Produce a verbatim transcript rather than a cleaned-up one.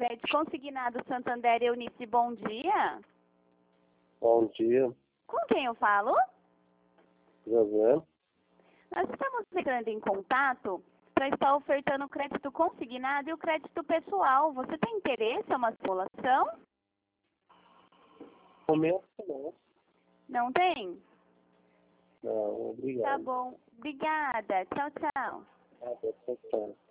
Crédito Consignado Santander, Eunice, bom dia. Bom dia, Com quem eu falo? José. Nós estamos entrando em contato para estar ofertando o crédito consignado e o crédito pessoal. Você tem interesse em uma simulação? Momento não. Não tem? Não, obrigado. Tá bom. Obrigada. Tchau, tchau. Ah, tá, tá, tá.